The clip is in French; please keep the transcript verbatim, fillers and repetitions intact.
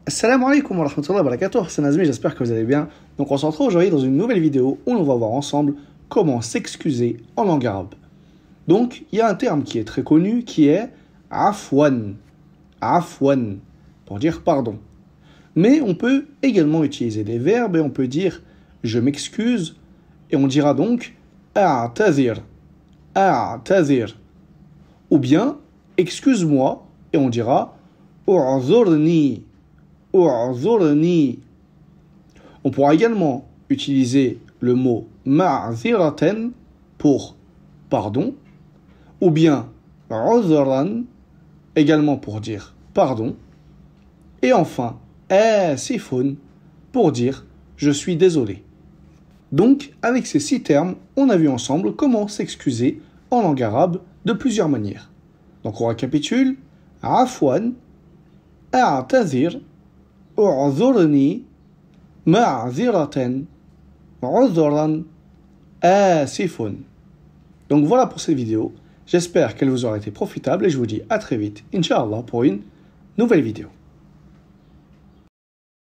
Assalamu alaikum wa rahmatullahi wa barakatuh, c'est Nazmi, j'espère que vous allez bien. Donc on se retrouve aujourd'hui dans une nouvelle vidéo où on va voir ensemble comment s'excuser en langue arabe. Donc il y a un terme qui est très connu qui est afwan, afwan, pour dire pardon. Mais on peut également utiliser des verbes et on peut dire je m'excuse et on dira donc a'tazir, a'tazir. Ou bien excuse-moi et on dira u'zurni. On pourra également utiliser le mot ma'ziraten pour pardon, ou bien uzran également pour dire pardon, et enfin asifun pour dire je suis désolé. Donc, avec ces six termes, on a vu ensemble comment s'excuser en langue arabe de plusieurs manières. Donc, on récapitule afwan, a'tazir, اعذرني معذرة عذرا آسف. Donc voilà pour cette vidéo. J'espère qu'elle vous aura été profitable et je vous dis à très vite, Inch'Allah, pour une nouvelle vidéo.